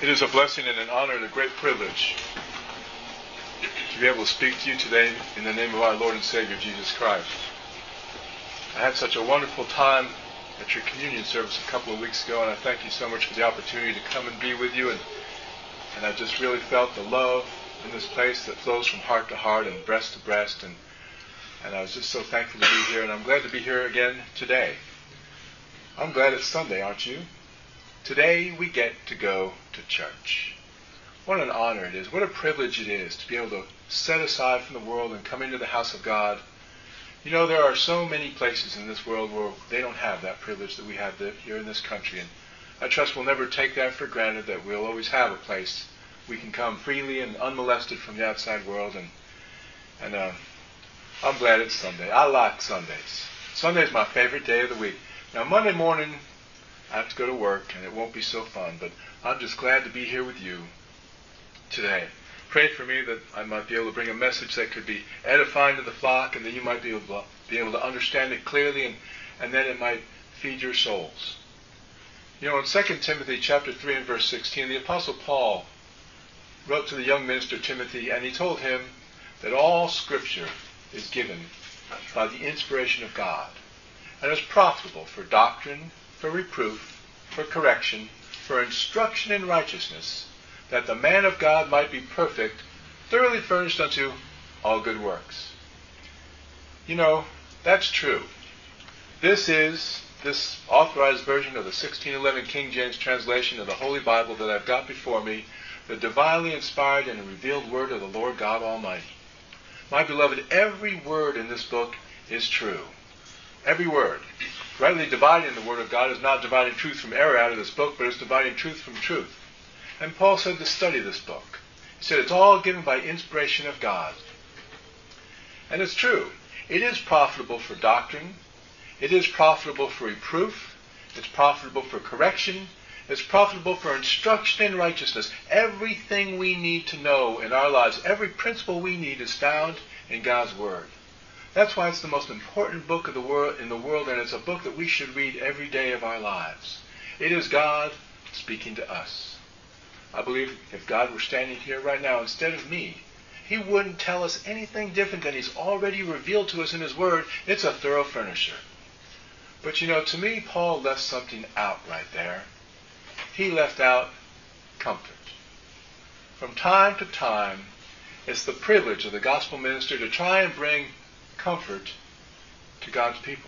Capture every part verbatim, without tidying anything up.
It is a blessing and an honor and a great privilege to be able to speak to you today in the name of our Lord and Savior, Jesus Christ. I had such a wonderful time at your communion service a couple of weeks ago, and I thank you so much for the opportunity to come and be with you. And, and I just really felt the love in this place that flows from heart to heart and breast to breast. And, and I was just so thankful to be here, and I'm glad to be here again today. I'm glad it's Sunday, aren't you? Today we get to go to church. What an honor it is. What a privilege it is to be able to set aside from the world and come into the house of God. You know, there are so many places in this world where they don't have that privilege that we have here in this country. And I trust we'll never take that for granted, that we'll always have a place we can come freely and unmolested from the outside world. And, and uh, I'm glad it's Sunday. I like Sundays. Sunday's my favorite day of the week. Now, Monday morning, I have to go to work, and it won't be so fun, but I'm just glad to be here with you today. Pray for me that I might be able to bring a message that could be edifying to the flock, and that you might be able to, be able to understand it clearly, and, and then it might feed your souls. You know, in Second Timothy chapter three and verse sixteen, the Apostle Paul wrote to the young minister Timothy, and he told him that all Scripture is given by the inspiration of God, and is profitable for doctrine, for reproof, for correction, for instruction in righteousness, that the man of God might be perfect, thoroughly furnished unto all good works. You know, that's true. This is this authorized version of the sixteen eleven King James translation of the Holy Bible that I've got before me, the divinely inspired and revealed word of the Lord God Almighty. My beloved, every word in this book is true. Every word. Rightly dividing the Word of God is not dividing truth from error out of this book, but it's dividing truth from truth. And Paul said to study this book. He said it's all given by inspiration of God. And it's true. It is profitable for doctrine. It is profitable for reproof. It's profitable for correction. It's profitable for instruction in righteousness. Everything we need to know in our lives, every principle we need is found in God's Word. That's why it's the most important book of the world, in the world, and it's a book that we should read every day of our lives. It is God speaking to us. I believe if God were standing here right now instead of me, He wouldn't tell us anything different than He's already revealed to us in His Word. It's a thorough furnisher. But you know, to me, Paul left something out right there. He left out comfort. From time to time, it's the privilege of the gospel minister to try and bring comfort to God's people.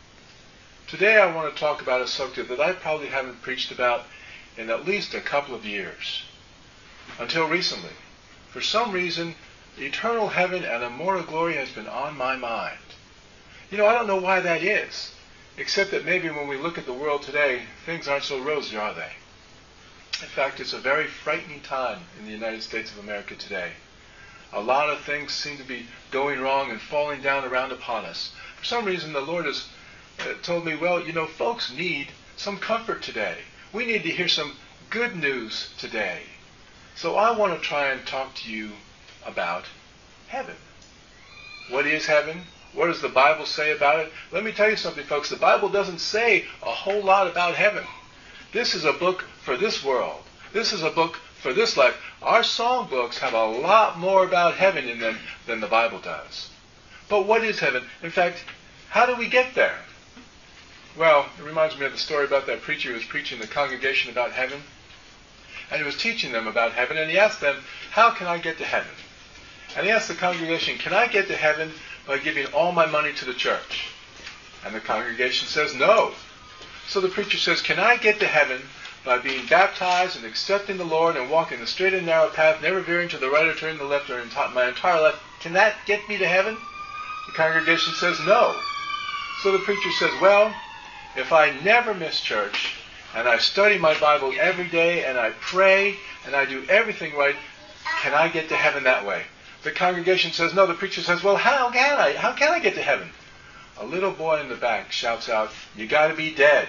Today I want to talk about a subject that I probably haven't preached about in at least a couple of years. Until recently. For some reason, eternal heaven and immortal glory has been on my mind. You know, I don't know why that is, except that maybe when we look at the world today, things aren't so rosy, are they? In fact, it's a very frightening time in the United States of America today. A lot of things seem to be going wrong and falling down around upon us. For some reason, the Lord has uh, told me, well, you know, folks need some comfort today. We need to hear some good news today. So I want to try and talk to you about heaven. What is heaven? What does the Bible say about it? Let me tell you something, folks. The Bible doesn't say a whole lot about heaven. This is a book for this world. This is a book for this life. Our song books have a lot more about heaven in them than the Bible does. But what is heaven? In fact, how do we get there? Well, it reminds me of the story about that preacher who was preaching the congregation about heaven. And he was teaching them about heaven, and he asked them, how can I get to heaven? And he asked the congregation, can I get to heaven by giving all my money to the church? And the congregation says, no. So the preacher says, can I get to heaven by being baptized and accepting the Lord and walking the straight and narrow path, never veering to the right or turning to the left or in my entire life? Can that get me to heaven? The congregation says no. So the preacher says, well, if I never miss church and I study my Bible every day and I pray and I do everything right, can I get to heaven that way? The congregation says no. The preacher says, well, how can I? How can I get to heaven? A little boy in the back shouts out, you got to be dead.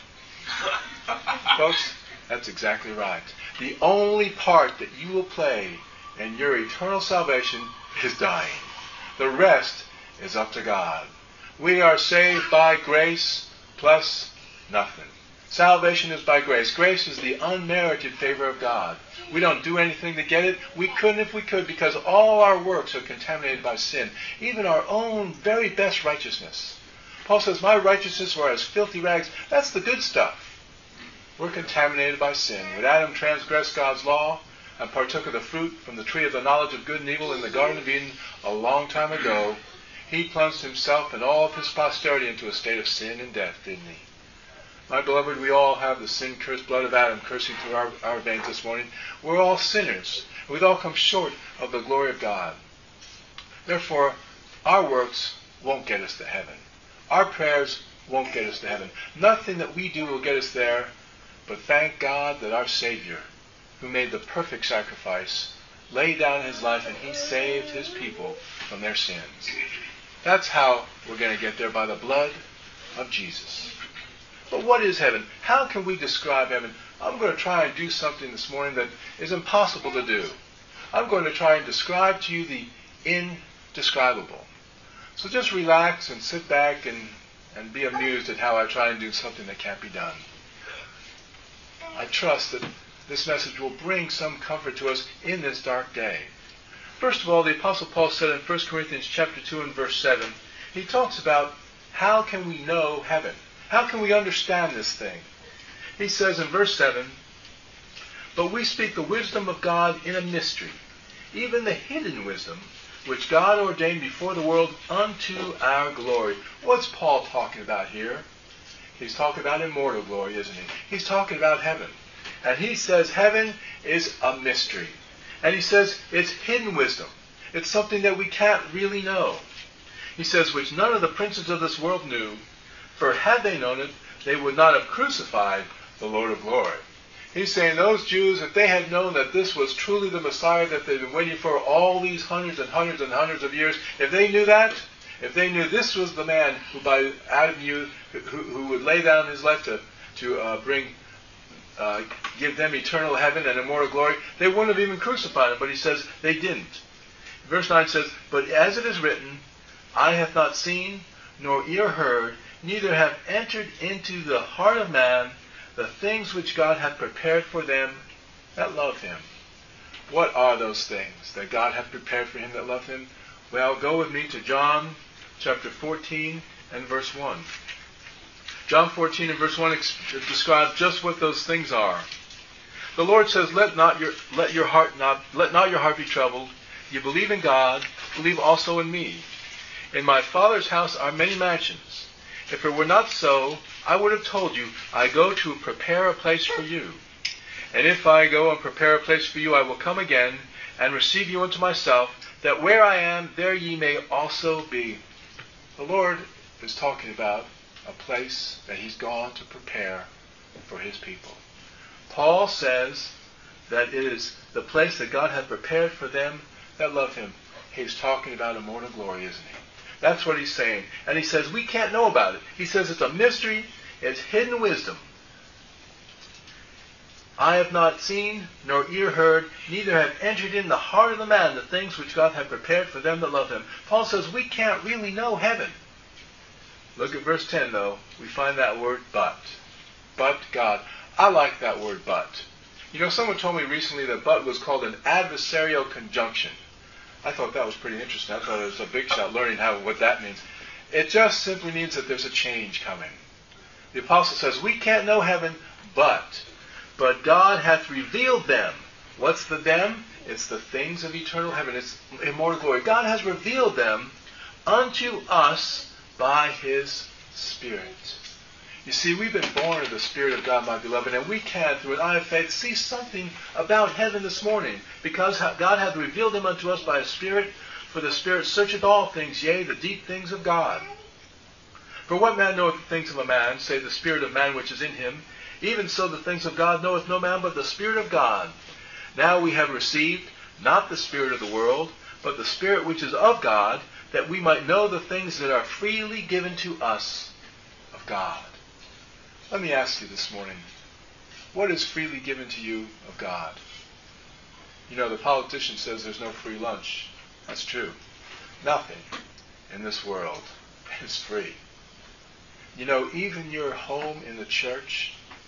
Folks, that's exactly right. The only part that you will play in your eternal salvation is dying. The rest is up to God. We are saved by grace plus nothing. Salvation is by grace. Grace is the unmerited favor of God. We don't do anything to get it. We couldn't if we could, because all our works are contaminated by sin. Even our own very best righteousness. Paul says, my righteousness were as filthy rags. That's the good stuff. We're contaminated by sin. When Adam transgressed God's law and partook of the fruit from the tree of the knowledge of good and evil in the Garden of Eden a long time ago, he plunged himself and all of his posterity into a state of sin and death, didn't he? My beloved, we all have the sin-cursed blood of Adam coursing through our, our veins this morning. We're all sinners. We've all come short of the glory of God. Therefore, our works won't get us to heaven. Our prayers won't get us to heaven. Nothing that we do will get us there, but thank God that our Savior, who made the perfect sacrifice, laid down his life and he saved his people from their sins. That's how we're going to get there, by the blood of Jesus. But what is heaven? How can we describe heaven? I'm going to try and do something this morning that is impossible to do. I'm going to try and describe to you the indescribable. So just relax and sit back and, and be amused at how I try and do something that can't be done. I trust that this message will bring some comfort to us in this dark day. First of all, the Apostle Paul said in First Corinthians chapter two and verse seven, he talks about how can we know heaven? How can we understand this thing? He says in verse seven, but we speak the wisdom of God in a mystery, even the hidden wisdom, which God ordained before the world unto our glory. What's Paul talking about here? He's talking about immortal glory, isn't he? He's talking about heaven. And he says heaven is a mystery. And he says it's hidden wisdom. It's something that we can't really know. He says, which none of the princes of this world knew, for had they known it, they would not have crucified the Lord of glory. He's saying those Jews, if they had known that this was truly the Messiah that they've been waiting for all these hundreds and hundreds and hundreds of years, if they knew that, if they knew this was the man who by Adam you who, who would lay down his life to, to uh, bring, uh, give them eternal heaven and immortal glory, they wouldn't have even crucified him. But he says they didn't. Verse nine says, but as it is written, eye hath not seen, nor ear heard, neither have entered into the heart of man the things which God hath prepared for them that love him. What are those things that God hath prepared for him that love him? Well, go with me to John chapter fourteen and verse one. John fourteen and verse one ex- describes just what those things are. The Lord says, let not your let your heart not let not your heart be troubled. You believe in God, believe also in me. In my Father's house are many mansions. If it were not so, I would have told you, I go to prepare a place for you. And if I go and prepare a place for you, I will come again and receive you unto myself, that where I am, there ye may also be. The Lord is talking about a place that he's gone to prepare for his people. Paul says that it is the place that God had prepared for them that love him. He's talking about immortal glory, isn't he? That's what he's saying. And he says we can't know about it. He says it's a mystery. It's hidden wisdom. I have not seen, nor ear heard, neither have entered in the heart of the man the things which God hath prepared for them that love him. Paul says we can't really know heaven. Look at verse ten, though. We find that word but. But God. I like that word but. You know, someone told me recently that but was called an adversarial conjunction. I thought that was pretty interesting. I thought it was a big shot learning how what that means. It just simply means that there's a change coming. The apostle says, we can't know heaven, but, but God hath revealed them. What's the them? It's the things of eternal heaven. It's immortal glory. God has revealed them unto us by his Spirit. You see, we've been born of the Spirit of God, my beloved, and we can, through an eye of faith, see something about heaven this morning, because God hath revealed him unto us by his Spirit, for the Spirit searcheth all things, yea, the deep things of God. For what man knoweth the things of a man, save the spirit of man which is in him? Even so the things of God knoweth no man but the Spirit of God. Now we have received not the spirit of the world, but the Spirit which is of God, that we might know the things that are freely given to us of God. Let me ask you this morning, what is freely given to you of God? You know, the politician says there's no free lunch. That's true. Nothing in this world is free. You know, even your home in the church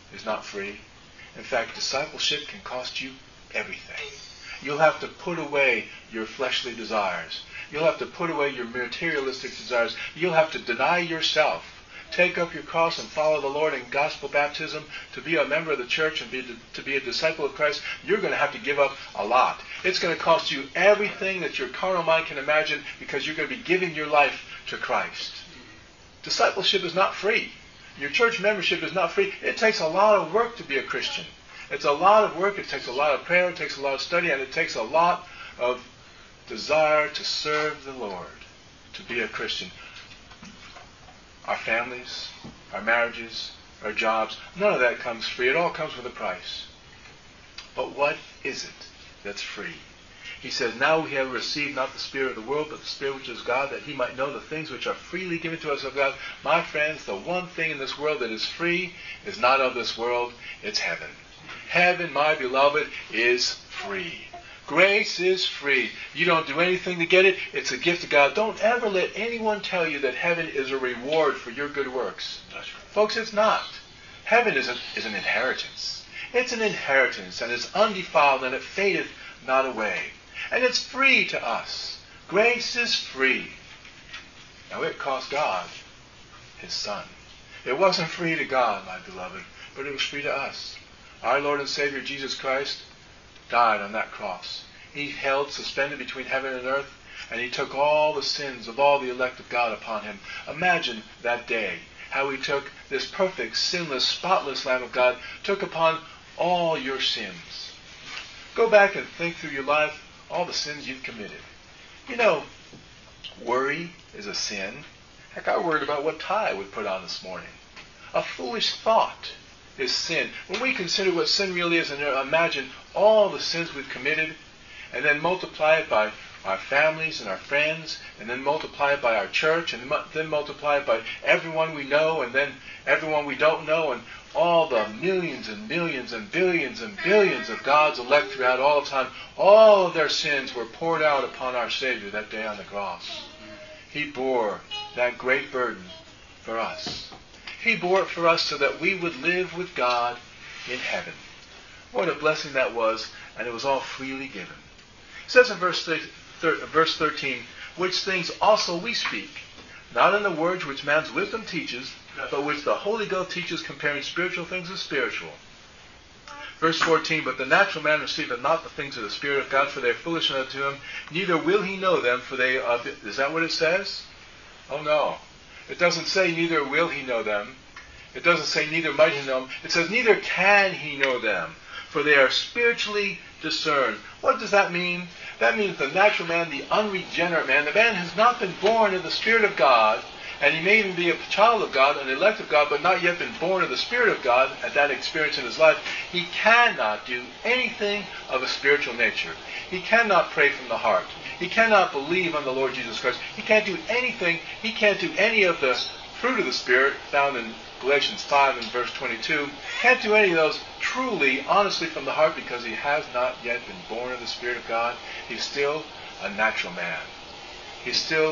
is not free. In fact, discipleship can cost you everything. You'll have to put away your fleshly desires. You'll have to put away your materialistic desires. You'll have to deny yourself. Take up your cross and follow the Lord in gospel baptism. To be a member of the church and be to be a disciple of Christ, you're going to have to give up a lot. It's going to cost you everything that your carnal mind can imagine, because you're going to be giving your life to Christ. Discipleship is not free. Your church membership is not free. It takes a lot of work to be a Christian. It's a lot of work. It takes a lot of prayer. It takes a lot of study. And it takes a lot of desire to serve the Lord, to be a Christian. Our families, our marriages, our jobs, none of that comes free. It all comes with a price. But what is it that's free? He says, now we have received not the spirit of the world, but the Spirit which is God, that he might know the things which are freely given to us of God. My friends, the one thing in this world that is free is not of this world. It's heaven. Heaven, my beloved, is free. Grace is free. You don't do anything to get it. It's a gift of God. Don't ever let anyone tell you that heaven is a reward for your good works. That's right. Folks, it's not. Heaven is, a, is an inheritance. It's an inheritance, and it's undefiled, and it fadeth not away. And it's free to us. Grace is free. Now, it cost God his Son. It wasn't free to God, my beloved, but it was free to us. Our Lord and Savior Jesus Christ died on that cross. He held suspended between heaven and earth, and he took all the sins of all the elect of God upon him. Imagine that day, how he took this perfect, sinless, spotless Lamb of God, took upon all your sins. Go back and think through your life, all the sins you've committed. You know, worry is a sin. Heck, I worried about what tie I would put on this morning. A foolish thought is sin. When we consider what sin really is and imagine all the sins we've committed, and then multiply it by our families and our friends, and then multiply it by our church, and then multiply it by everyone we know, and then everyone we don't know, and all the millions and millions and billions and billions of God's elect throughout all time, all of their sins were poured out upon our Savior that day on the cross. He bore that great burden for us. He bore it for us so that we would live with God in heaven. What a blessing that was, and it was all freely given. It says in verse thirteen, which things also we speak, not in the words which man's wisdom teaches, but which the Holy Ghost teaches, comparing spiritual things with spiritual. Verse fourteen, but the natural man receiveth not the things of the Spirit of God, for they are foolishness unto him, neither will he know them, for they are... Is that what it says? Oh no. It doesn't say neither will he know them. It doesn't say neither might he know them. It says neither can he know them, for they are spiritually discerned. What does that mean? That means the natural man, the unregenerate man, the man has not been born of the Spirit of God, and he may even be a child of God, an elect of God, but not yet been born of the Spirit of God at that experience in his life. He cannot do anything of a spiritual nature. He cannot pray from the heart. He cannot believe on the Lord Jesus Christ. He can't do anything. He can't do any of the fruit of the Spirit found in Galatians five and verse twenty-two. Can't do any of those truly, honestly from the heart, because he has not yet been born of the Spirit of God. He's still a natural man. He's still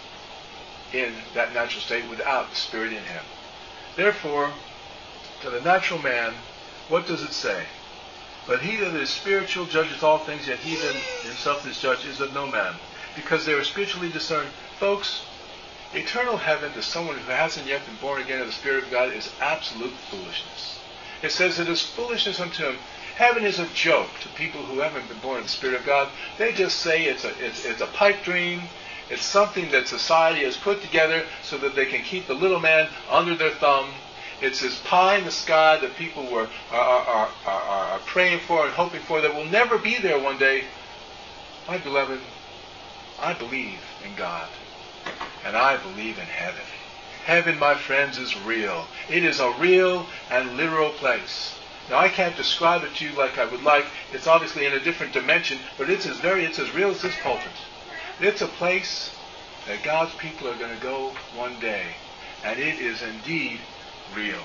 in that natural state without the Spirit in him. Therefore, to the natural man, what does it say? But he that is spiritual judges all things, yet he that himself is judged is of no man, because they are spiritually discerned. Folks, eternal heaven to someone who hasn't yet been born again of the Spirit of God is absolute foolishness. It says it is foolishness unto him. Heaven is a joke to people who haven't been born of the Spirit of God. They just say it's a, it's, it's a pipe dream. It's something that society has put together so that they can keep the little man under their thumb. It's this pie in the sky that people were are, are, are, are praying for and hoping for that will never be there one day. My beloved, I believe in God, and I believe in heaven. Heaven, my friends, is real. It is a real and literal place. Now, I can't describe it to you like I would like. It's obviously in a different dimension, but it's as very, it's as real as this pulpit. It's a place that God's people are going to go one day, and it is indeed real.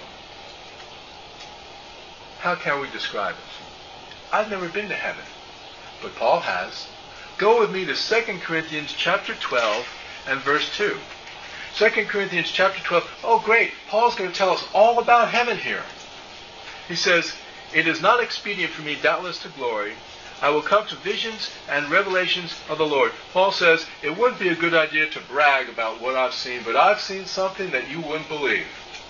How can we describe it? I've never been to heaven, but Paul has. Go with me to Second Corinthians chapter twelve and verse two. Second Corinthians chapter twelve. Oh, great. Paul's going to tell us all about heaven here. He says, it is not expedient for me, doubtless, to glory. I will come to visions and revelations of the Lord. Paul says, it wouldn't be a good idea to brag about what I've seen, but I've seen something that you wouldn't believe.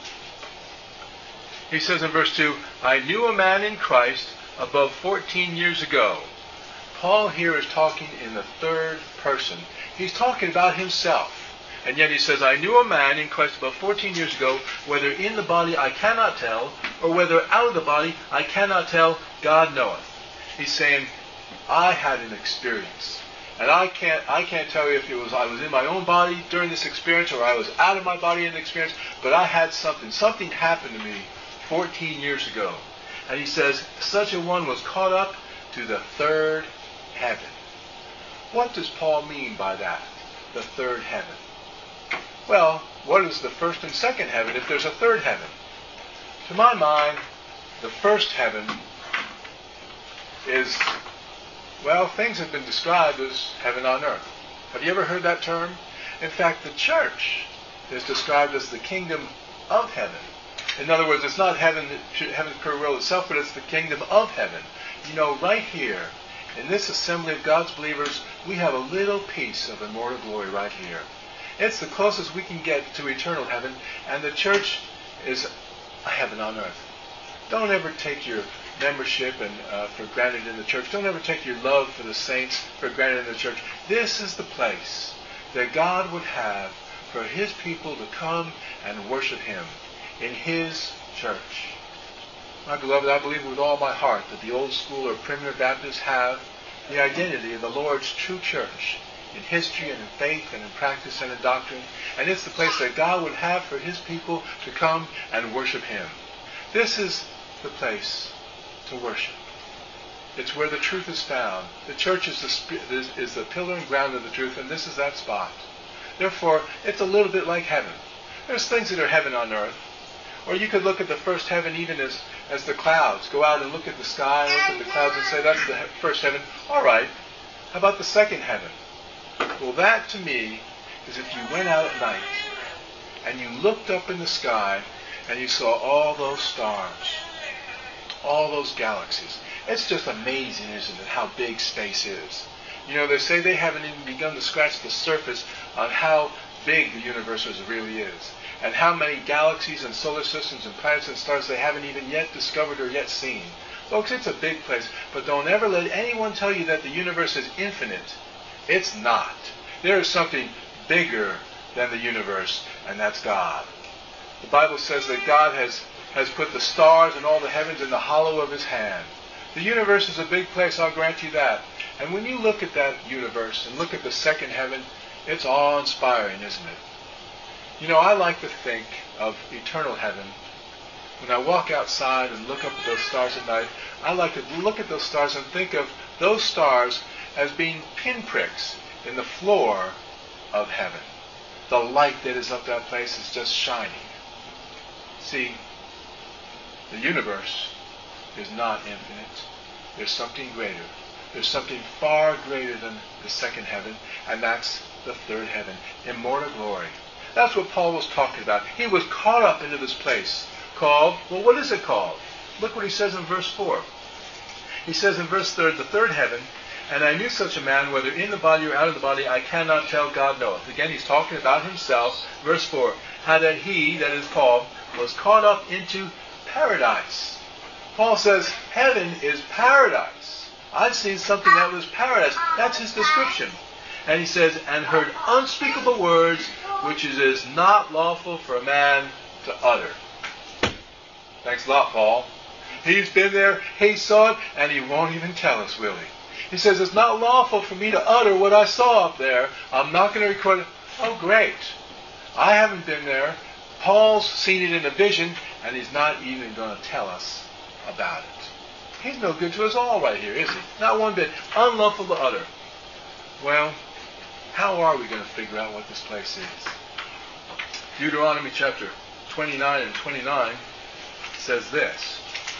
He says in verse two, I knew a man in Christ above fourteen years ago. Paul here is talking in the third person. He's talking about himself. And yet he says, I knew a man in Christ about fourteen years ago, whether in the body I cannot tell, or whether out of the body I cannot tell, God knoweth. He's saying, I had an experience. And I can't I can't tell you if it was I was in my own body during this experience or I was out of my body in the experience, but I had something. Something happened to me fourteen years ago. And he says, such a one was caught up to the third heaven. What does Paul mean by that? The third heaven. Well, what is the first and second heaven if there's a third heaven? To my mind, the first heaven is, well, things have been described as heaven on earth. Have you ever heard that term? In fact, the church is described as the kingdom of heaven. In other words, it's not heaven, heaven per will itself, but it's the kingdom of heaven. You know, right here, in this assembly of God's believers, we have a little piece of immortal glory right here. It's the closest we can get to eternal heaven, and the church is a heaven on earth. Don't ever take your membership and uh, for granted in the church. Don't ever take your love for the saints for granted in the church. This is the place that God would have for His people to come and worship Him in His church. My beloved, I believe with all my heart that the old school or primitive Baptists have the identity of the Lord's true church in history and in faith and in practice and in doctrine. And it's the place that God would have for His people to come and worship Him. This is the place to worship. It's where the truth is found. The church is the, is, is the pillar and ground of the truth, and this is that spot. Therefore, it's a little bit like heaven. There's things that are heaven on earth. Or you could look at the first heaven even as, as the clouds. Go out and look at the sky, look at the clouds and say, that's the first heaven. All right. How about the second heaven? Well, that to me is if you went out at night and you looked up in the sky and you saw all those stars, all those galaxies. It's just amazing, isn't it, how big space is. You know, they say they haven't even begun to scratch the surface on how big the universe really is, and how many galaxies and solar systems and planets and stars they haven't even yet discovered or yet seen. Folks, it's a big place, but don't ever let anyone tell you that the universe is infinite. It's not. There is something bigger than the universe, and that's God. The Bible says that God has, has put the stars and all the heavens in the hollow of His hand. The universe is a big place, I'll grant you that. And when you look at that universe and look at the second heaven, it's awe-inspiring, isn't it? You know, I like to think of eternal heaven. When I walk outside and look up at those stars at night, I like to look at those stars and think of those stars as being pinpricks in the floor of heaven. The light that is up that place is just shining. See, the universe is not infinite. There's something greater. There's something far greater than the second heaven, and that's the third heaven, immortal glory. That's what Paul was talking about. He was caught up into this place called, well, what is it called? Look what he says in verse four. He says in verse three, the third heaven, and I knew such a man, whether in the body or out of the body, I cannot tell, God knoweth. Again, he's talking about himself. Verse four, how that he, that is Paul, was caught up into paradise. Paul says, heaven is paradise. I've seen something that was paradise. That's his description. And he says, and heard unspeakable words, which it is not lawful for a man to utter. Thanks a lot, Paul. He's been there, he saw it, and he won't even tell us, will he? He says, it's not lawful for me to utter what I saw up there. I'm not going to record it. Oh, great. I haven't been there. Paul's seen it in a vision, and he's not even going to tell us about it. He's no good to us all right here, is he? Not one bit. Unlawful to utter. Well, how are we going to figure out what this place is? Deuteronomy chapter twenty-nine and twenty-nine says this.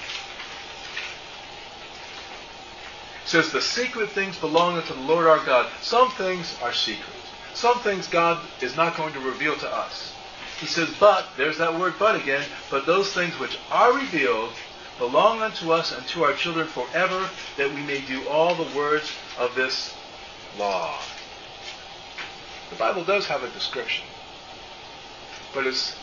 It says, the secret things belong unto the Lord our God. Some things are secret. Some things God is not going to reveal to us. He says, but, there's that word but again, but those things which are revealed belong unto us and to our children forever, that we may do all the words of this law. The Bible does have a description, but it's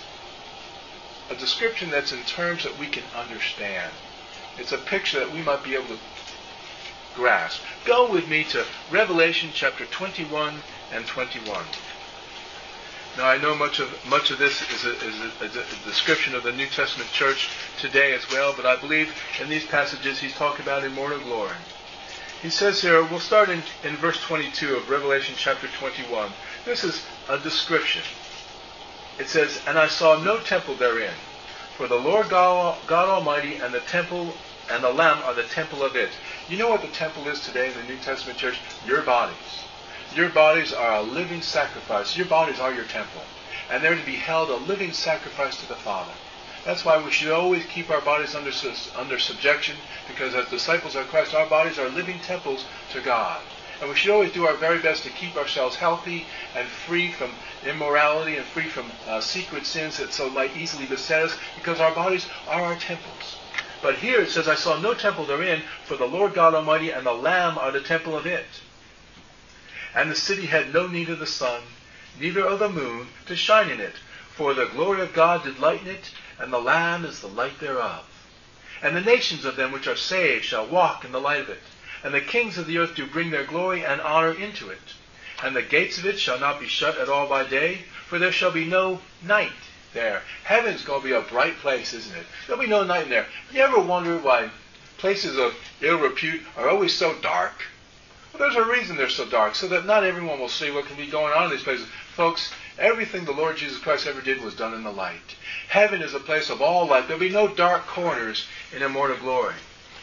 a description that's in terms that we can understand. It's a picture that we might be able to grasp. Go with me to Revelation chapter twenty-one and twenty-one. Now, I know much of much of this is a, is a, is a description of the New Testament church today as well, but I believe in these passages he's talking about immortal glory. He says here, we'll start in, in verse twenty-two of Revelation chapter twenty-one. This is a description. It says, "And I saw no temple therein, for the Lord God, God Almighty and the temple and the Lamb are the temple of it." You know what the temple is today in the New Testament church? Your bodies. Your bodies are a living sacrifice. Your bodies are your temple. And they're to be held a living sacrifice to the Father. That's why we should always keep our bodies under, under subjection, because as disciples of Christ, our bodies are living temples to God. And we should always do our very best to keep ourselves healthy and free from immorality and free from uh, secret sins that so might easily beset us, because our bodies are our temples. But here it says, "I saw no temple therein, for the Lord God Almighty and the Lamb are the temple of it. And the city had no need of the sun, neither of the moon, to shine in it. For the glory of God did lighten it, and the Lamb is the light thereof. And the nations of them which are saved shall walk in the light of it. And the kings of the earth do bring their glory and honor into it. And the gates of it shall not be shut at all by day, for there shall be no night there." Heaven's going to be a bright place, isn't it? There'll be no night in there. You ever wonder why places of ill repute are always so dark? Well, there's a reason they're so dark, so that not everyone will see what can be going on in these places. Folks, everything the Lord Jesus Christ ever did was done in the light. Heaven is a place of all light. There'll be no dark corners in immortal glory.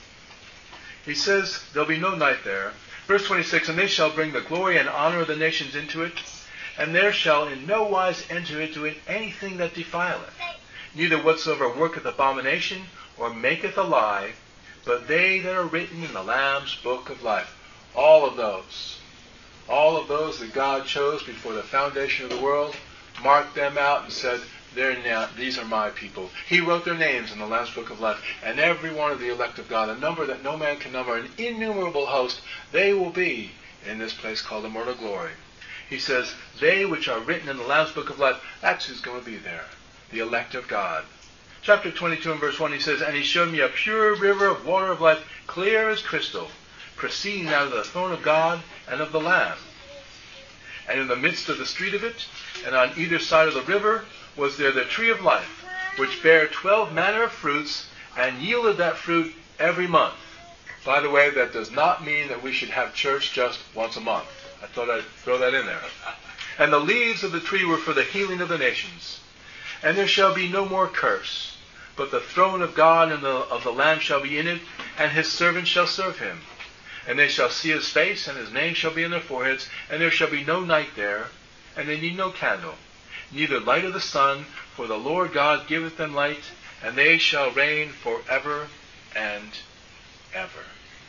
He says there'll be no night there. Verse twenty-six, "And they shall bring the glory and honor of the nations into it, and there shall in no wise enter into it anything that defileth, neither whatsoever worketh abomination, or maketh a lie, but they that are written in the Lamb's book of life." All of those, all of those that God chose before the foundation of the world, marked them out and said, "They're now, these are my people." He wrote their names in the Lamb's book of life, and every one of the elect of God, a number that no man can number, an innumerable host, they will be in this place called immortal glory. He says, they which are written in the Lamb's book of life, that's who's going to be there, the elect of God. Chapter twenty-two and verse one, he says, "And he showed me a pure river of water of life, clear as crystal, proceeding out of the throne of God and of the Lamb. And in the midst of the street of it, and on either side of the river, was there the tree of life, which bare twelve manner of fruits, and yielded that fruit every month." By the way, that does not mean that we should have church just once a month. I thought I'd throw that in there. "And the leaves of the tree were for the healing of the nations. And there shall be no more curse, but the throne of God and the, of the Lamb shall be in it, and his servants shall serve him. And they shall see his face, and his name shall be in their foreheads, and there shall be no night there, and they need no candle, neither light of the sun, for the Lord God giveth them light, and they shall reign forever and ever."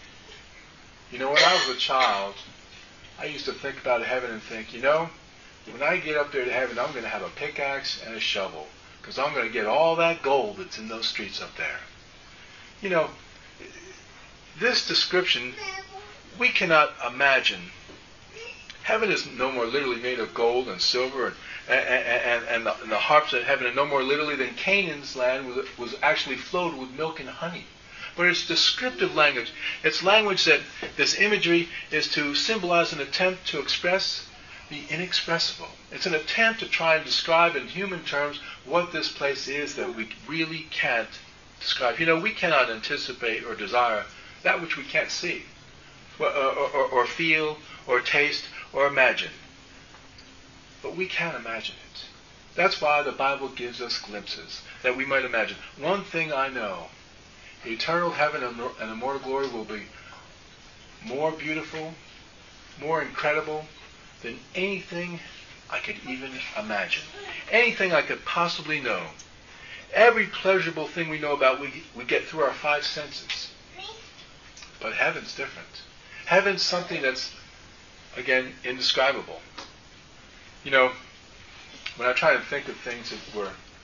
You know, when I was a child, I used to think about heaven and think, you know, when I get up there to heaven, I'm going to have a pickaxe and a shovel, because I'm going to get all that gold that's in those streets up there. You know, this description, we cannot imagine. Heaven is no more literally made of gold and silver, and and, and, and, the, and the harps of heaven are no more literally than Canaan's land was, was actually flowed with milk and honey. But it's descriptive language. It's language that this imagery is to symbolize an attempt to express the inexpressible. It's an attempt to try and describe in human terms what this place is that we really can't describe. You know, we cannot anticipate or desire that which we can't see, or, or, or, or feel, or taste, or imagine. But we can imagine it. That's why the Bible gives us glimpses, that we might imagine. One thing I know, eternal heaven and immortal glory will be more beautiful, more incredible than anything I could even imagine. Anything I could possibly know. Every pleasurable thing we know about, we, we get through our five senses. But heaven's different. Heaven's something that's, again, indescribable. You know, when I try to think of things that were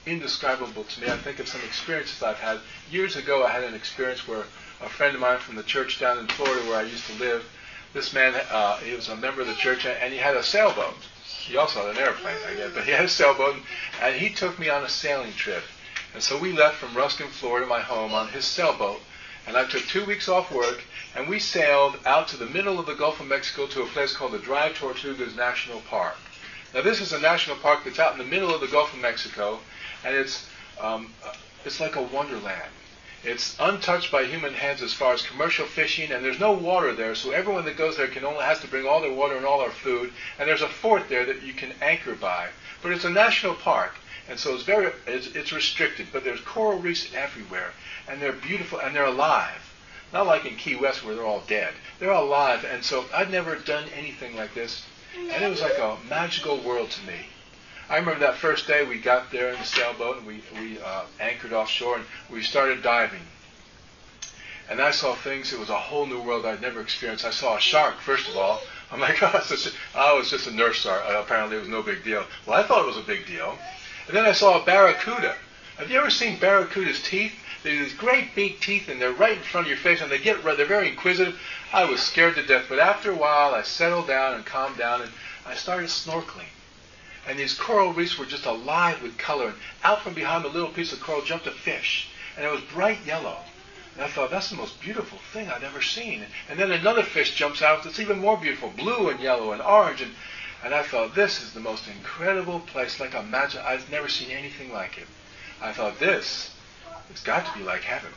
indescribable to me. I think of some experiences I've had. Years ago, I had an experience where a friend of mine from the church down in Florida where I used to live, this man, uh, he was a member of the church, and he had a sailboat. He also had an airplane, I guess, but he had a sailboat, and he took me on a sailing trip. And so we left from Ruskin, Florida, my home, on his sailboat, and I took two weeks off work, and we sailed out to the middle of the Gulf of Mexico to a place called the Dry Tortugas National Park. Now, this is a national park that's out in the middle of the Gulf of Mexico, and it's um, it's like a wonderland. It's untouched by human hands as far as commercial fishing, and there's no water there, so everyone that goes there can only has to bring all their water and all their food. And there's a fort there that you can anchor by, but it's a national park, and so it's very it's, it's restricted. But there's coral reefs everywhere, and they're beautiful and they're alive. Not like in Key West where they're all dead. They're alive, and so I'd never done anything like this, and it was like a magical world to me. I remember that first day we got there in the sailboat, and we, we uh, anchored offshore, and we started diving. And I saw things, it was a whole new world I'd never experienced. I saw a shark, first of all. I'm like, oh, it's just, oh, it was just a nurse shark. Uh, apparently it was no big deal. Well, I thought it was a big deal. And then I saw a barracuda. Have you ever seen barracuda's teeth? They're these great big teeth, and they're right in front of your face, and they get they're very inquisitive. I was scared to death, but after a while, I settled down and calmed down, and I started snorkeling. And these coral reefs were just alive with color, and out from behind the little piece of coral jumped a fish, and it was bright yellow. And I thought, that's the most beautiful thing I've ever seen. And then another fish jumps out that's even more beautiful, blue and yellow and orange, and and I thought, this is the most incredible place, like a magic. I've never seen anything like it. I thought, this has got to be like heaven.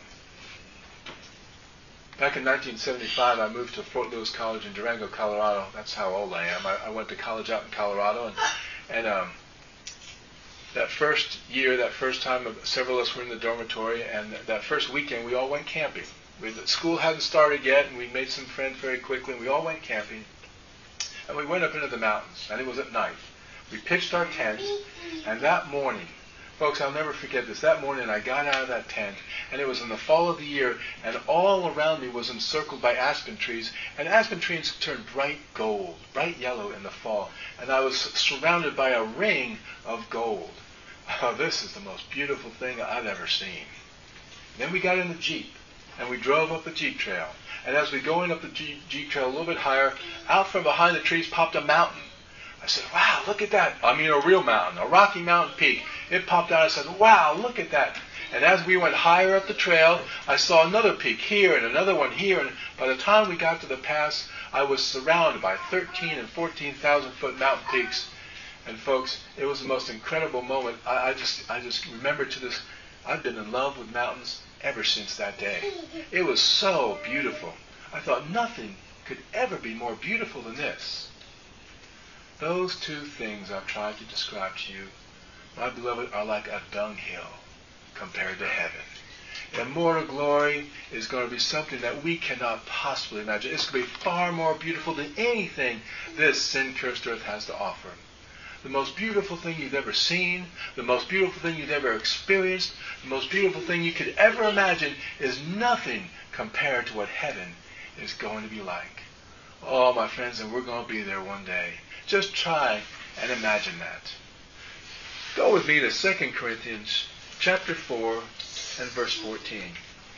Back in nineteen seventy-five, I moved to Fort Lewis College in Durango, Colorado. That's how old I am. I, I went to college out in Colorado, and, and um, that first year, that first time, several of us were in the dormitory, and that first weekend, we all went camping. We, the school hadn't started yet, and we made some friends very quickly, and we all went camping. And we went up into the mountains, and it was at night. We pitched our tent, and that morning, folks, I'll never forget this. That morning I got out of that tent, and it was in the fall of the year, and all around me was encircled by aspen trees, and aspen trees turned bright gold, bright yellow in the fall, and I was surrounded by a ring of gold. Oh, this is the most beautiful thing I've ever seen. Then we got in the Jeep, and we drove up the Jeep trail, and as we going up the Jeep, Jeep trail a little bit higher, out from behind the trees popped a mountain. I said, wow, look at that. I mean, a real mountain, a Rocky Mountain peak. It popped out. I said, wow, look at that. And as we went higher up the trail, I saw another peak here and another one here. And by the time we got to the pass, I was surrounded by thirteen and fourteen thousand foot mountain peaks. And folks, it was the most incredible moment. I, I just, I just remember to this. I've been in love with mountains ever since that day. It was so beautiful. I thought nothing could ever be more beautiful than this. Those two things I've tried to describe to you, my beloved, are like a dunghill compared to heaven. Immortal glory is going to be something that we cannot possibly imagine. It's going to be far more beautiful than anything this sin-cursed earth has to offer. The most beautiful thing you've ever seen, the most beautiful thing you've ever experienced, the most beautiful thing you could ever imagine is nothing compared to what heaven is going to be like. Oh, my friends, and we're going to be there one day. Just try and imagine that. Go with me to Second Corinthians chapter four and verse fourteen.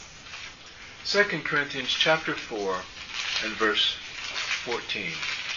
Second Corinthians chapter four and verse fourteen.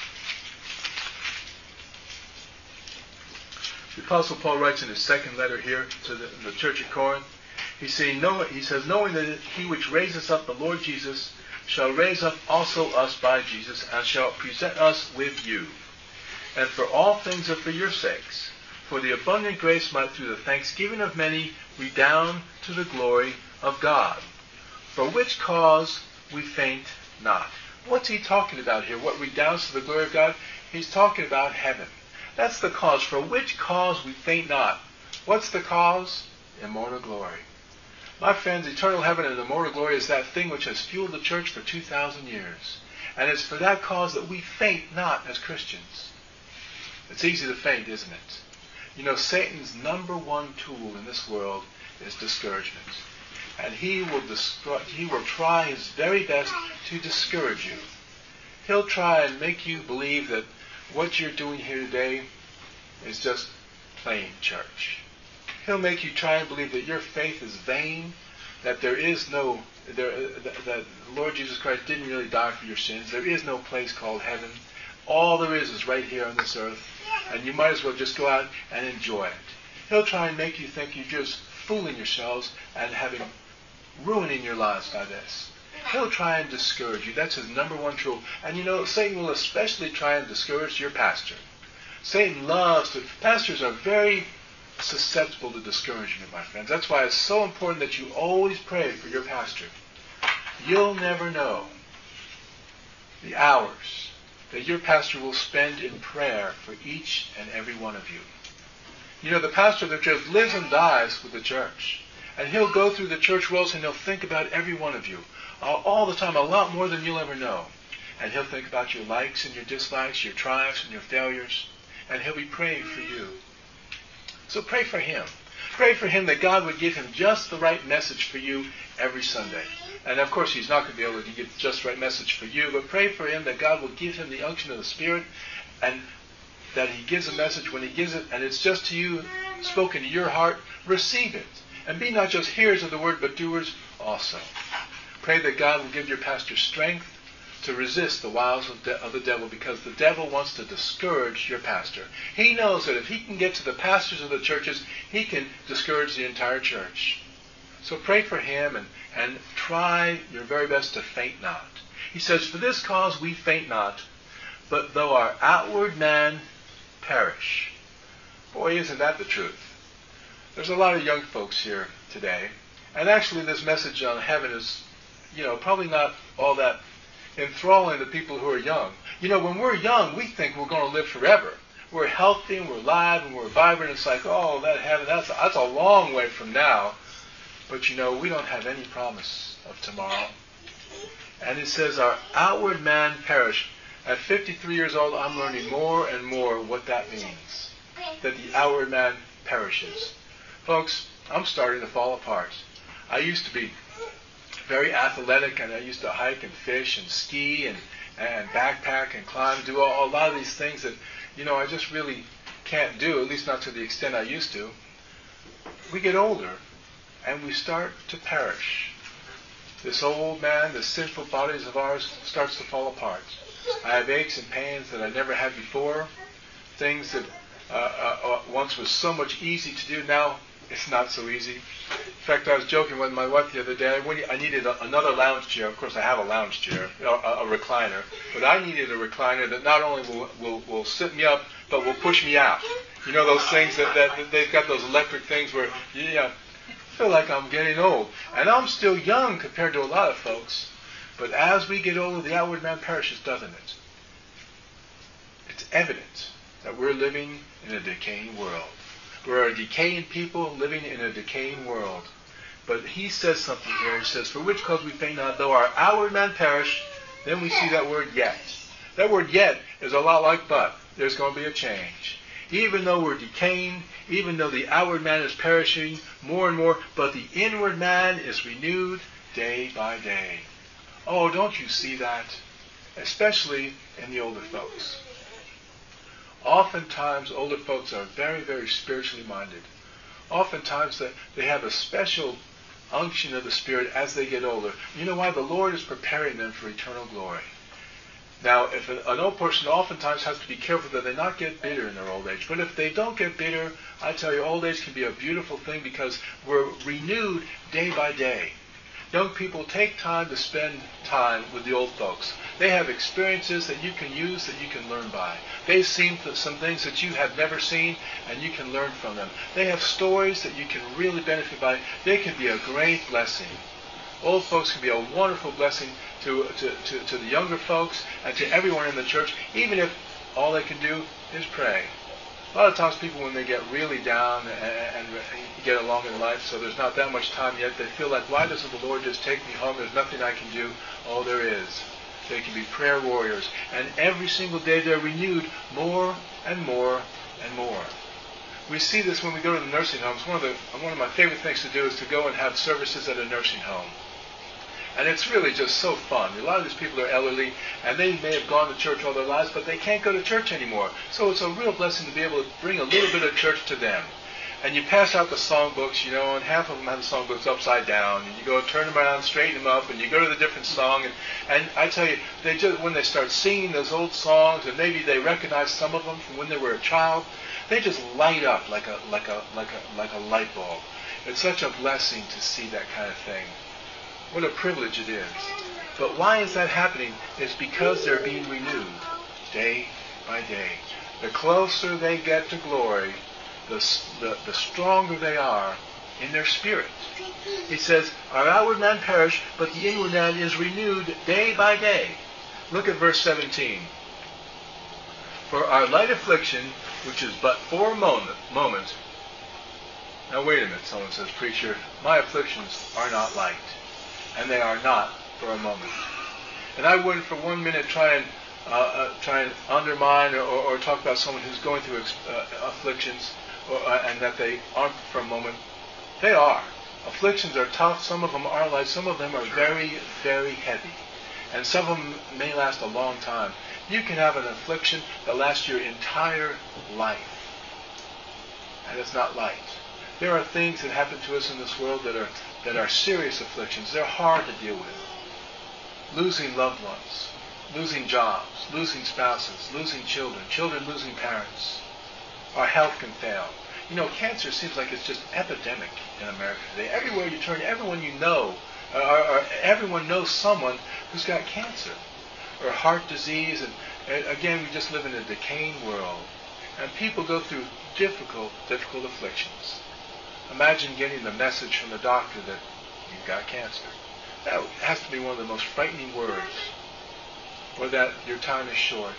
The Apostle Paul writes in his second letter here to the, the church at Corinth. He's saying, no, he says, knowing that he which raises up the Lord Jesus shall raise up also us by Jesus, and shall present us with you. And for all things are for your sakes, for the abundant grace might through the thanksgiving of many redound to the glory of God. For which cause we faint not. What's he talking about here? What redounds to the glory of God? He's talking about heaven. That's the cause. For which cause we faint not. What's the cause? Immortal glory. My friends, eternal heaven and immortal glory is that thing which has fueled the church for two thousand years. And it's for that cause that we faint not as Christians. It's easy to faint, isn't it? You know, Satan's number one tool in this world is discouragement. And he will, destroy, he will try his very best to discourage you. He'll try and make you believe that what you're doing here today is just plain church. He'll make you try and believe that your faith is vain, that there is no, there, that, that the Lord Jesus Christ didn't really die for your sins. There is no place called heaven. All there is is right here on this earth, and you might as well just go out and enjoy it. He'll try and make you think you're just fooling yourselves and having ruining your lives by this. He'll try and discourage you. That's his number one tool. And you know, Satan will especially try and discourage your pastor. Satan loves to, pastors are very susceptible to discouragement, my friends. That's why it's so important that you always pray for your pastor. You'll never know the hours that your pastor will spend in prayer for each and every one of you. You know, the pastor of the church lives and dies with the church. And he'll go through the church roles and he'll think about every one of you. All the time, a lot more than you'll ever know. And he'll think about your likes and your dislikes, your triumphs and your failures. And he'll be praying for you. So pray for him. Pray for him that God would give him just the right message for you every Sunday. And of course, he's not going to be able to give just the right message for you, but pray for him that God will give him the unction of the Spirit and that he gives a message when he gives it, and it's just to you, spoken to your heart. Receive it. And be not just hearers of the word, but doers also. Pray that God will give your pastor strength to resist the wiles of, de- of the devil, because the devil wants to discourage your pastor. He knows that if he can get to the pastors of the churches, he can discourage the entire church. So pray for him and, and try your very best to faint not. He says, for this cause we faint not, but though our outward man perish. Boy, isn't that the truth. There's a lot of young folks here today, and actually this message on heaven is, you know, probably not all that enthralling to people who are young. You know, when we're young, we think we're going to live forever. We're healthy and we're alive and we're vibrant. It's like, oh, that heaven, that's, that's a long way from now. But you know, we don't have any promise of tomorrow. And it says our outward man perish. At fifty-three years old, I'm learning more and more what that means. That the outward man perishes. Folks, I'm starting to fall apart. I used to be very athletic, and I used to hike and fish and ski and, and backpack and climb, do all, a lot of these things that, you know, I just really can't do, at least not to the extent I used to. We get older, and we start to perish. This old man, this sinful bodies of ours starts to fall apart. I have aches and pains that I never had before. Things that uh, uh, once was so much easy to do, now it's not so easy. In fact, I was joking with my wife the other day. I needed a, another lounge chair. Of course, I have a lounge chair, a, a recliner. But I needed a recliner that not only will, will, will sit me up, but will push me out. You know those things that, that, that they've got those electric things where, you know, I feel like I'm getting old. And I'm still young compared to a lot of folks. But as we get older, the outward man perishes, doesn't it? It's evident that we're living in a decaying world. We're a decaying people living in a decaying world. But he says something here. He says, for which cause we faint not, though our outward man perish. Then we see that word yet. That word yet is a lot like but. There's going to be a change. Even though we're decaying, even though the outward man is perishing more and more, but the inward man is renewed day by day. Oh, don't you see that? Especially in the older folks. Oftentimes, older folks are very, very spiritually minded. Oftentimes, they, they have a special unction of the Spirit as they get older. You know why? The Lord is preparing them for eternal glory. Now, if an, an old person oftentimes has to be careful that they not get bitter in their old age. But if they don't get bitter, I tell you, old age can be a beautiful thing because we're renewed day by day. Young people, take time to spend time with the old folks. They have experiences that you can use, that you can learn by. They've seen some things that you have never seen, and you can learn from them. They have stories that you can really benefit by. They can be a great blessing. Old folks can be a wonderful blessing to, to, to, to the younger folks and to everyone in the church, even if all they can do is pray. A lot of times people, when they get really down and, and get along in life, so there's not that much time yet, they feel like, why doesn't the Lord just take me home? There's nothing I can do. Oh, there is. They can be prayer warriors. And every single day they're renewed more and more and more. We see this when we go to the nursing homes. One of the one of my favorite things to do is to go and have services at a nursing home. And it's really just so fun. A lot of these people are elderly, and they may have gone to church all their lives, but they can't go to church anymore. So it's a real blessing to be able to bring a little bit of church to them. and you pass out the songbooks, you know, and half of them have the songbooks upside down, and you go turn them around, straighten them up, and you go to the different song, and, and I tell you, they just when they start singing those old songs, and maybe they recognize some of them from when they were a child, they just light up like a like a like a like a light bulb. It's such a blessing to see that kind of thing. What a privilege it is. But why is that happening? It's because they're being renewed day by day. The closer they get to glory, the, the, the stronger they are in their spirit. He says, our outward man perish, but the inward man is renewed day by day. Look at verse seventeen. For our light affliction, which is but for a moment, moment. Now wait a minute, someone says, preacher, my afflictions are not light. And they are not for a moment. And I wouldn't for one minute try and uh, uh, try and undermine or, or, or talk about someone who's going through uh, afflictions or, uh, and that they aren't for a moment. They are. Afflictions are tough. Some of them are light. Some of them are very, very heavy. And some of them may last a long time. You can have an affliction that lasts your entire life. And it's not light. There are things that happen to us in this world that are that are serious afflictions. They're hard to deal with. Losing loved ones, losing jobs, losing spouses, losing children, children losing parents. Our health can fail. You know, cancer seems like it's just epidemic in America today. Everywhere you turn, everyone you know, or, or everyone knows someone who's got cancer, or heart disease. And, and again, we just live in a decaying world. And people go through difficult, difficult afflictions. Imagine getting the message from the doctor that you've got cancer. That has to be one of the most frightening words. Or that your time is short.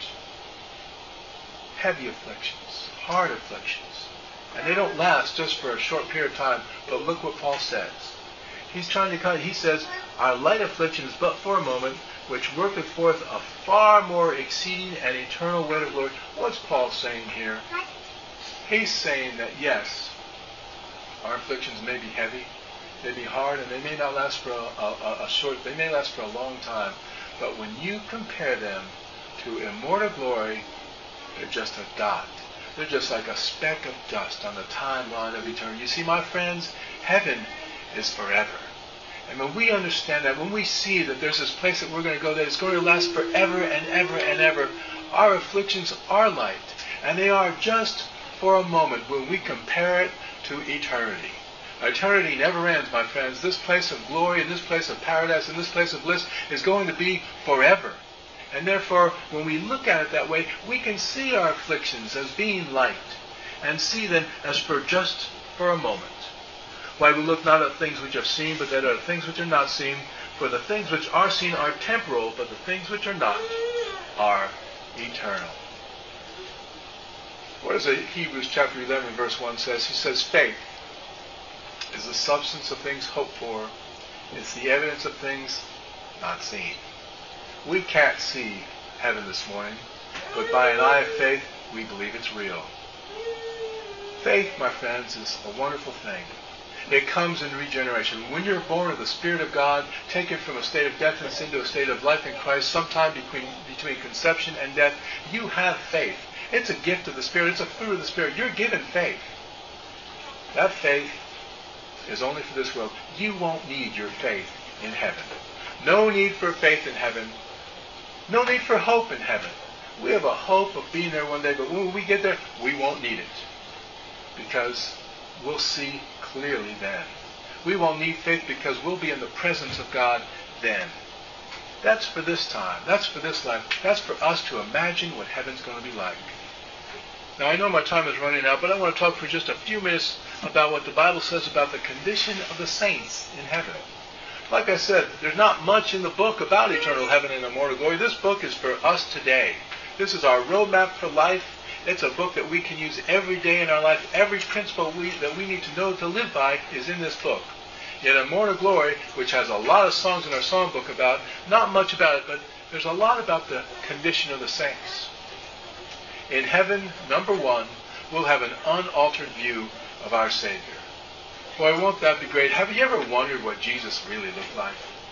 Heavy afflictions, hard afflictions. And they don't last just for a short period of time. But look what Paul says. He's trying to cut, he says, our light affliction is but for a moment, which worketh forth a far more exceeding and eternal weight of glory. What's Paul saying here? He's saying that yes, our afflictions may be heavy, they may be hard, and they may not last for a, a, a short, they may last for a long time. But when you compare them to immortal glory, they're just a dot. They're just like a speck of dust on the timeline of eternity. You see, my friends, heaven is forever. And when we understand that, when we see that there's this place that we're going to go that is going to last forever and ever and ever, our afflictions are light. And they are just for a moment when we compare it to eternity. Eternity never ends, my friends. This place of glory and this place of paradise and this place of bliss is going to be forever. And therefore, when we look at it that way, we can see our afflictions as being light and see them as for just for a moment. Why we look not at things which are seen, but that are things which are not seen. For the things which are seen are temporal, but the things which are not are eternal. What does Hebrews chapter eleven verse one says? He says, faith is the substance of things hoped for. It's the evidence of things not seen. We can't see heaven this morning, but by an eye of faith, we believe it's real. Faith, my friends, is a wonderful thing. It comes in regeneration. When you're born of the Spirit of God, taken from a state of death and sin to a state of life in Christ, sometime between, between conception and death, you have faith. It's a gift of the Spirit. It's a fruit of the Spirit. You're given faith. That faith is only for this world. You won't need your faith in heaven. No need for faith in heaven. No need for hope in heaven. We have a hope of being there one day, but when we get there, we won't need it. Because we'll see clearly then. We won't need faith because we'll be in the presence of God then. That's for this time. That's for this life. That's for us to imagine what heaven's going to be like. Now, I know my time is running out, but I want to talk for just a few minutes about what the Bible says about the condition of the saints in heaven. Like I said, there's not much in the book about eternal heaven and immortal glory. This book is for us today. This is our roadmap for life. It's a book that we can use every day in our life. Every principle we, that we need to know to live by is in this book. Yet immortal glory, which has a lot of songs in our songbook about, not much about it, but there's a lot about the condition of the saints. In heaven, number one, we'll have an unaltered view of our Savior. Boy, won't that be great? Have you ever wondered what Jesus really looked like?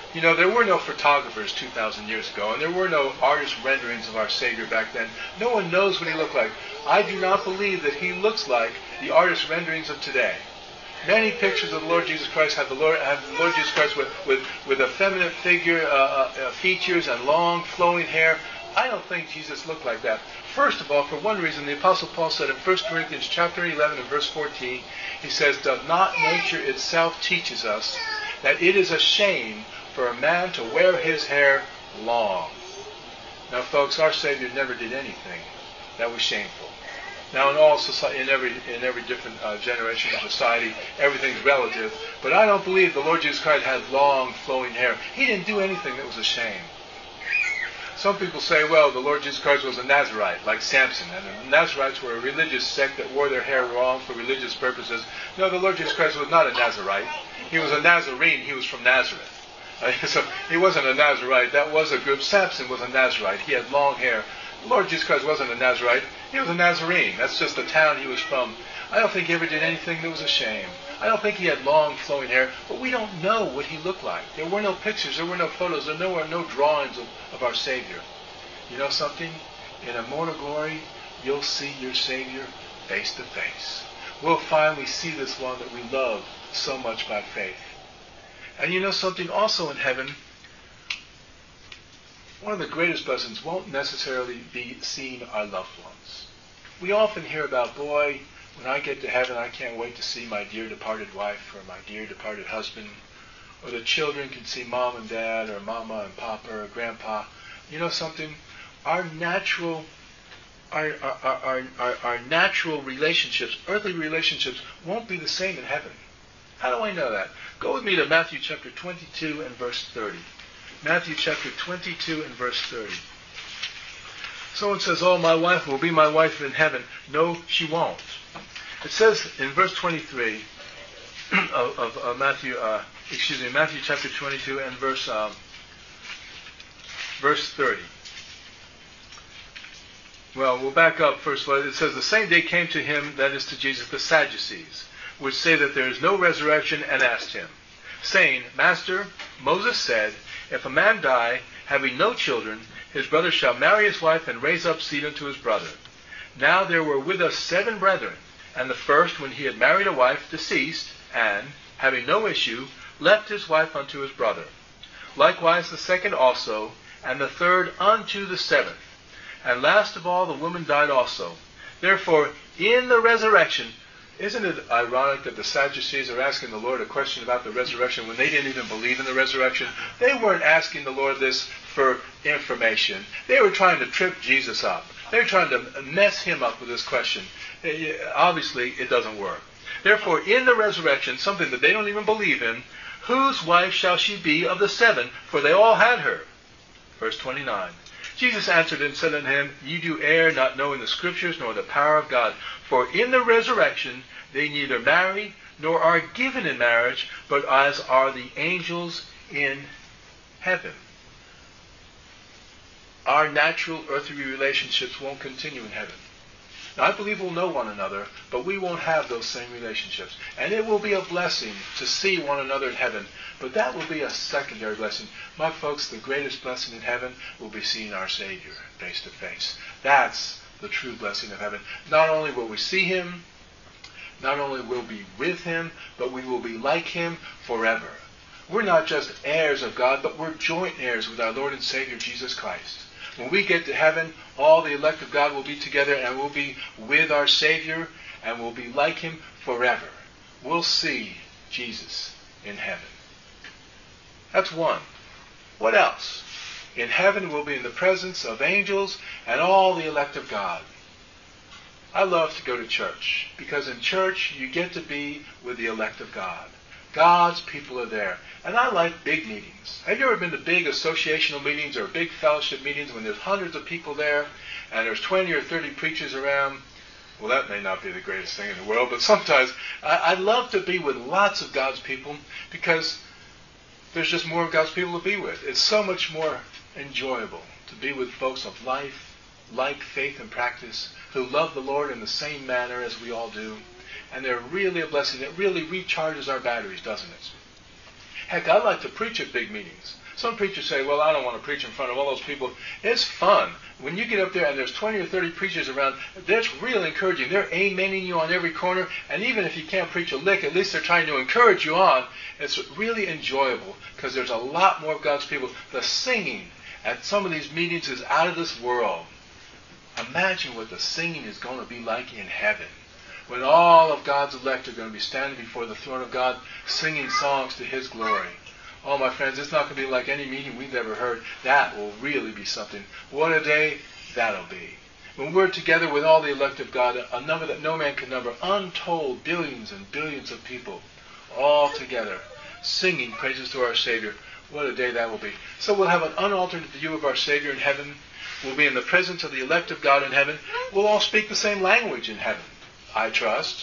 You know, there were no photographers two thousand years ago, and there were no artist renderings of our Savior back then. No one knows what he looked like. I do not believe that he looks like the artist renderings of today. Many pictures of the Lord Jesus Christ have the Lord, have the Lord Jesus Christ with, with, with a feminine figure, uh, uh, uh, features, and long flowing hair. I don't think Jesus looked like that. First of all, for one reason, the Apostle Paul said in First Corinthians chapter eleven and verse fourteen, he says, "Does not nature itself teaches us that it is a shame for a man to wear his hair long?" Now, folks, our Savior never did anything that was shameful. Now, in all society, in every in every different uh, generation of society, everything's relative. But I don't believe the Lord Jesus Christ had long, flowing hair. He didn't do anything that was a shame. Some people say, well, the Lord Jesus Christ was a Nazarite, like Samson, and the Nazarites were a religious sect that wore their hair long for religious purposes. No, the Lord Jesus Christ was not a Nazarite. He was a Nazarene. He was from Nazareth. Uh, so he wasn't a Nazarite. That was a group. Samson was a Nazarite. He had long hair. The Lord Jesus Christ wasn't a Nazarite. He was a Nazarene. That's just the town he was from. I don't think he ever did anything that was a shame. I don't think he had long flowing hair, but we don't know what he looked like. There were no pictures, there were no photos, there were no drawings of, of our Savior. You know something? In immortal glory, you'll see your Savior face to face. We'll finally see this one that we love so much by faith. And you know something? Also in heaven, one of the greatest blessings won't necessarily be seeing our loved ones. We often hear about, boy, when I get to heaven, I can't wait to see my dear departed wife or my dear departed husband. Or the children can see mom and dad or mama and papa or grandpa. You know something? Our natural, our, our, our, our, our natural relationships, earthly relationships, won't be the same in heaven. How do I know that? Go with me to Matthew chapter twenty-two and verse thirty. Matthew chapter twenty-two and verse thirty. Someone says, oh, my wife will be my wife in heaven. No, she won't. It says in verse twenty-three of, of, of Matthew, uh, excuse me, Matthew chapter twenty-two and verse um, verse thirty. Well, we'll back up first of all. It says, the same day came to him, that is to Jesus, the Sadducees, which say that there is no resurrection, and asked him, saying, Master, Moses said, if a man die, having no children, his brother shall marry his wife and raise up seed unto his brother. Now there were with us seven brethren, and the first, when he had married a wife, deceased, and, having no issue, left his wife unto his brother. Likewise the second also, and the third unto the seventh. And last of all the woman died also. Therefore, in the resurrection, isn't it ironic that the Sadducees are asking the Lord a question about the resurrection when they didn't even believe in the resurrection? They weren't asking the Lord this for information. They were trying to trip Jesus up. They were trying to mess him up with this question. Obviously, it doesn't work. Therefore, in the resurrection, something that they don't even believe in, whose wife shall she be of the seven? For they all had her. Verse twenty-nine. Jesus answered and said unto him, Ye do err, not knowing the Scriptures, nor the power of God. For in the resurrection they neither marry, nor are given in marriage, but as are the angels in heaven. Our natural earthly relationships won't continue in heaven. Now, I believe we'll know one another, but we won't have those same relationships. And it will be a blessing to see one another in heaven, but that will be a secondary blessing. My folks, the greatest blessing in heaven will be seeing our Savior face to face. That's the true blessing of heaven. Not only will we see him, not only will we be with him, but we will be like him forever. We're not just heirs of God, but we're joint heirs with our Lord and Savior Jesus Christ. When we get to heaven, all the elect of God will be together, and we'll be with our Savior, and we'll be like him forever. We'll see Jesus in heaven. That's one. What else? In heaven we'll be in the presence of angels and all the elect of God. I love to go to church, because in church you get to be with the elect of God. God's people are there. And I like big meetings. Have you ever been to big associational meetings or big fellowship meetings when there's hundreds of people there and there's twenty or thirty preachers around? Well, that may not be the greatest thing in the world, but sometimes I, I love to be with lots of God's people, because there's just more of God's people to be with. It's so much more enjoyable to be with folks of life, like faith and practice, who love the Lord in the same manner as we all do. And they're really a blessing. It really recharges our batteries, doesn't it? Heck, I like to preach at big meetings. Some preachers say, well, I don't want to preach in front of all those people. It's fun. When you get up there and there's twenty or thirty preachers around, that's really encouraging. They're amening you on every corner, and even if you can't preach a lick, at least they're trying to encourage you on. It's really enjoyable because there's a lot more of God's people. The singing at some of these meetings is out of this world. Imagine what the singing is going to be like in heaven, when all of God's elect are going to be standing before the throne of God singing songs to His glory. Oh, my friends, it's not going to be like any meeting we've ever heard. That will really be something. What a day that'll be. When we're together with all the elect of God, a number that no man can number, untold billions and billions of people, all together, singing praises to our Savior. What a day that will be. So we'll have an unaltered view of our Savior in heaven. We'll be in the presence of the elect of God in heaven. We'll all speak the same language in heaven, I trust.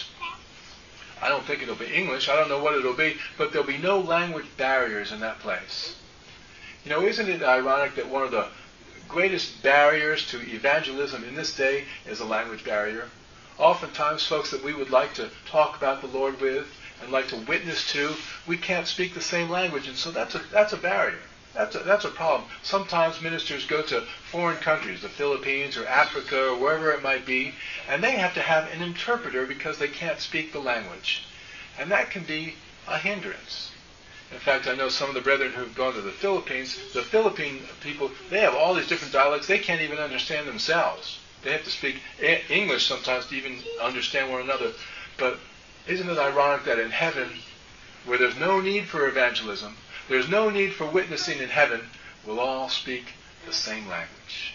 I don't think it'll be English. I don't know what it'll be. But there'll be no language barriers in that place. You know, isn't it ironic that one of the greatest barriers to evangelism in this day is a language barrier? Oftentimes, folks that we would like to talk about the Lord with and like to witness to, we can't speak the same language. And so that's a, that's a barrier. That's a, that's a problem. Sometimes ministers go to foreign countries, the Philippines or Africa or wherever it might be, and they have to have an interpreter because they can't speak the language. And that can be a hindrance. In fact, I know some of the brethren who've gone to the Philippines, the Philippine people, they have all these different dialects. They can't even understand themselves. They have to speak English sometimes to even understand one another. But isn't it ironic that in heaven, where there's no need for evangelism, there's no need for witnessing in heaven, we'll all speak the same language.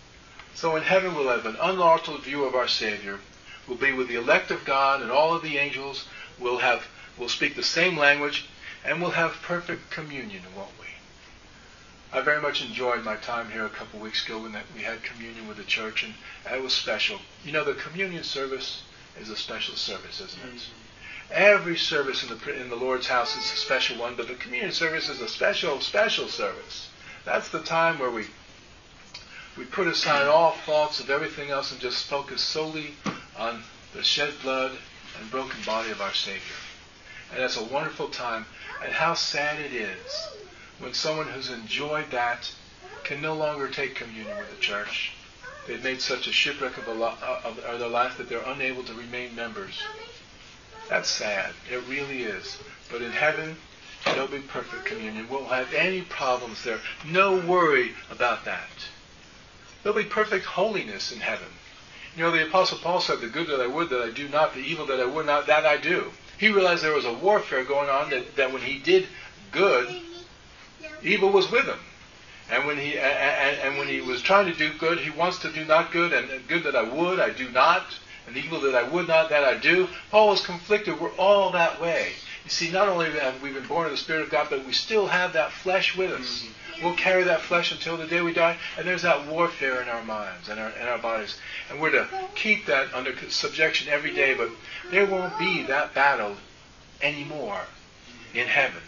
So in heaven we'll have an unaltered view of our Savior. We'll be with the elect of God and all of the angels. We'll have, we'll speak the same language, and we'll have perfect communion, won't we? I very much enjoyed my time here a couple of weeks ago when that we had communion with the church, and it was special. You know, the communion service is a special service, isn't it? Mm-hmm. Every service in the in the Lord's house is a special one, but the communion service is a special, special service. That's the time where we we put aside all thoughts of everything else and just focus solely on the shed blood and broken body of our Savior. And that's a wonderful time. And how sad it is when someone who's enjoyed that can no longer take communion with the church. They've made such a shipwreck of, a lo- of, of their life that they're unable to remain members. That's sad. It really is. But in heaven, there'll be perfect communion. We won't have any problems there. No worry about that. There'll be perfect holiness in heaven. You know, the Apostle Paul said, the good that I would that I do not, the evil that I would not, that I do. He realized there was a warfare going on, that, that when he did good, evil was with him. And when he and, and when he was trying to do good, he wants to do not good, and good that I would, I do not. And evil that I would not, that I do. Paul was conflicted. We're all that way. You see, not only have we been born of the Spirit of God, but we still have that flesh with us. Mm-hmm. We'll carry that flesh until the day we die, and there's that warfare in our minds and our, in our bodies. And we're to keep that under subjection every day, but there won't be that battle anymore in heaven.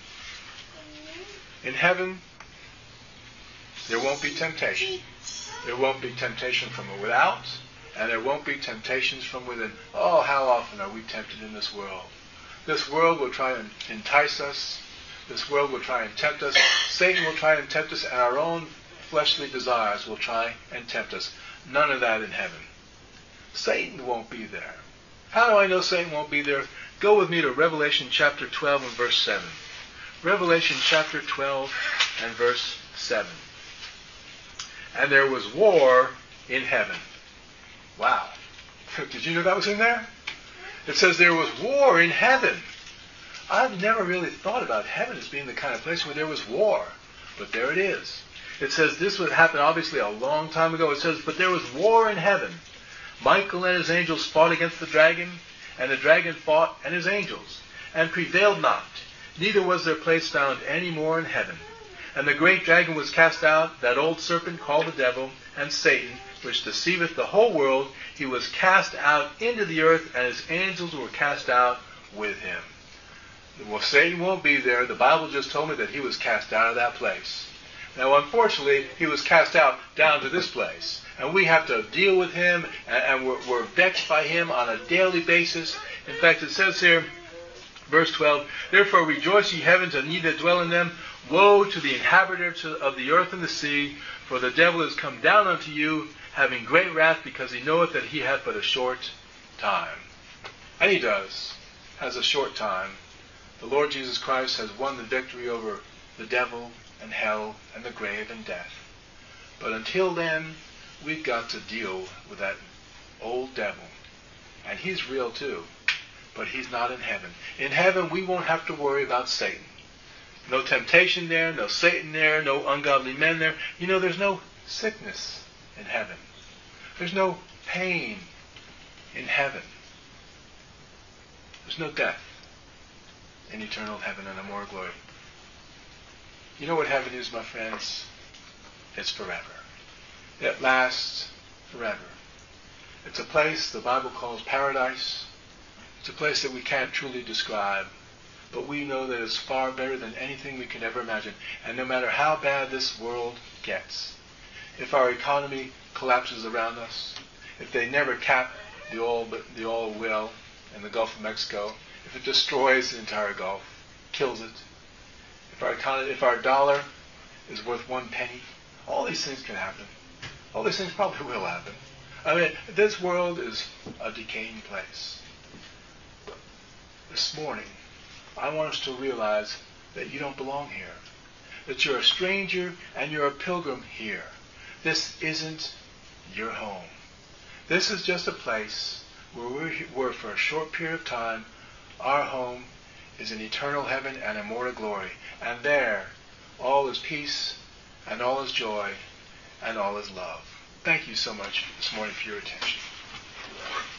In heaven, there won't be temptation. There won't be temptation from without, and there won't be temptations from within. Oh, how often are we tempted in this world? This world will try and entice us. This world will try and tempt us. Satan will try and tempt us, and our own fleshly desires will try and tempt us. None of that in heaven. Satan won't be there. How do I know Satan won't be there? Go with me to Revelation chapter twelve and verse seven. Revelation chapter twelve and verse seven. And there was war in heaven. Wow. Did you know that was in there? It says there was war in heaven. I've never really thought about heaven as being the kind of place where there was war. But there it is. It says this would happen obviously a long time ago. It says, but there was war in heaven. Michael and his angels fought against the dragon, and the dragon fought and his angels, and prevailed not. Neither was their place found any more in heaven. And the great dragon was cast out, that old serpent called the devil, and Satan, which deceiveth the whole world. He was cast out into the earth, and his angels were cast out with him. Well, Satan won't be there. The Bible just told me that he was cast out of that place. Now, unfortunately, he was cast out down to this place. And we have to deal with him, and, and we're, we're vexed by him on a daily basis. In fact, it says here, Verse twelve, therefore rejoice ye heavens, and ye that dwell in them. Woe to the inhabitants of the earth and the sea, for the devil is come down unto you, having great wrath, because he knoweth that he hath but a short time. And he does, has a short time. The Lord Jesus Christ has won the victory over the devil and hell and the grave and death. But until then, we've got to deal with that old devil. And he's real too. But he's not in heaven. In heaven, we won't have to worry about Satan. No temptation there, no Satan there, no ungodly men there. You know, there's no sickness in heaven. There's no pain in heaven. There's no death in eternal heaven and immortal glory. You know what heaven is, my friends? It's forever. It lasts forever. It's a place the Bible calls paradise. It's a place that we can't truly describe. But we know that it's far better than anything we could ever imagine. And no matter how bad this world gets, if our economy collapses around us, if they never cap the oil, the oil well in the Gulf of Mexico, if it destroys the entire Gulf, kills it, if our economy, if our dollar is worth one penny, all these things can happen. All these things probably will happen. I mean, this world is a decaying place. This morning, I want us to realize that you don't belong here. That you're a stranger and you're a pilgrim here. This isn't your home. This is just a place where we're, we're for a short period of time. Our home is in eternal heaven and immortal glory. And there, all is peace and all is joy and all is love. Thank you so much this morning for your attention.